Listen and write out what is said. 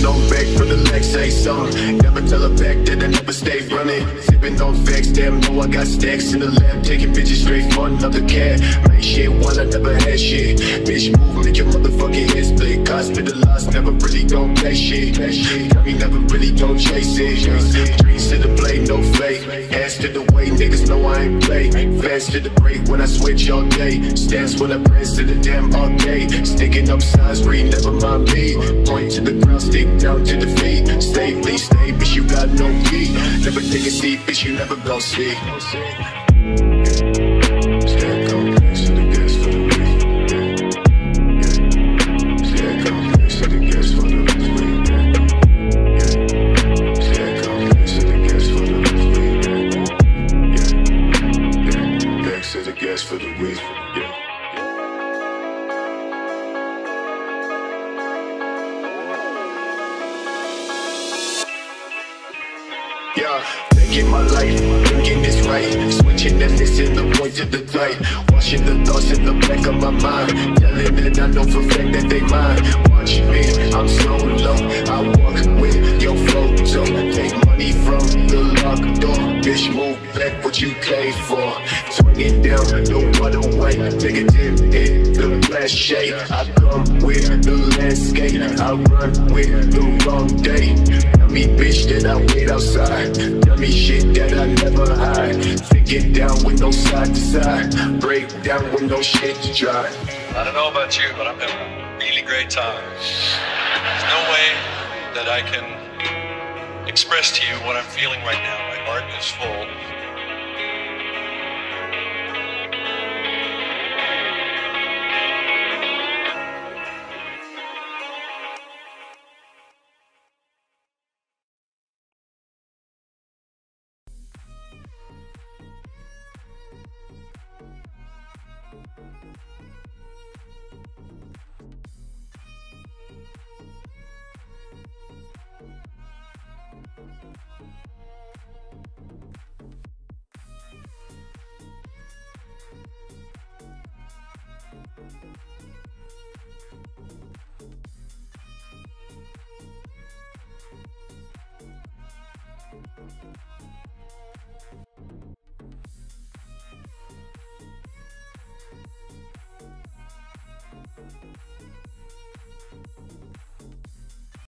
on back for the legs, say something. Never tell her back that I never stay running. Sipping on facts, damn, know I got stacks in the lab. Taking bitches straight for another cat. Make shit while I never had shit. Bitch, move, make your motherfucking head split. Hospitalized, never really gon' play shit. We never really gon' chase it. Dreams to the blade, no fake. Ass to the way, niggas know I ain't play. Fast to the break when I switch all day. Stance when I press to the damn all day. Sticking up signs, read, never mind me. Point to the ground, stick down to the feet. Stay, please stay, bitch, you got no key. Never take a seat, bitch, you never gon' see. Stack on place to the gas for the week. Stack on place to the gas for the week. Stack on place to the gas for the week. Back to the gas for the week. Yeah, thinking my life, thinking it's right. Switching and missing the point to the light. Washing the thoughts in the back of my mind. Telling that I know for a fact that they mine. Watch me, I'm so low. I walk with your photo. Take money from the locked door. Bitch, move back what you came for. Swing it down, no other way. Negative in the flash shade. I come with the landscape. I run with the wrong day. Tell me bitch that I wait outside. Tell me shit that I never hide. Think it down with no side to side. Break down with no shit to try. I don't know about you, but I'm having a really great time. There's no way that I can express to you what I'm feeling right now. My heart is full.